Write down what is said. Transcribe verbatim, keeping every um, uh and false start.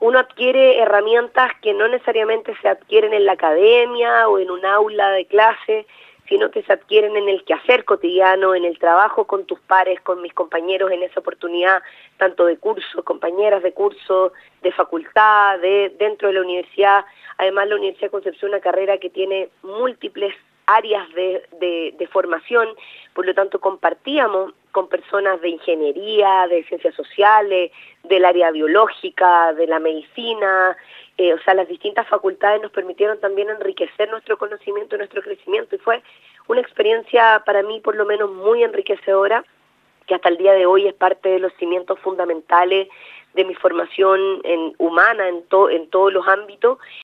uno adquiere herramientas que no necesariamente se adquieren en la academia o en un aula de clase, sino que se adquieren en el quehacer cotidiano, en el trabajo con tus pares, con mis compañeros en esa oportunidad, tanto de curso, compañeras de curso, de facultad, de dentro de la universidad. Además, la Universidad de Concepción es una carrera que tiene múltiples áreas de, de, de formación, por lo tanto compartíamos con personas de ingeniería, de ciencias sociales, del área biológica, de la medicina, eh, o sea, las distintas facultades nos permitieron también enriquecer nuestro conocimiento y nuestro crecimiento, y fue una experiencia para mí por lo menos muy enriquecedora, que hasta el día de hoy es parte de los cimientos fundamentales de mi formación en, humana en, to, en todos los ámbitos.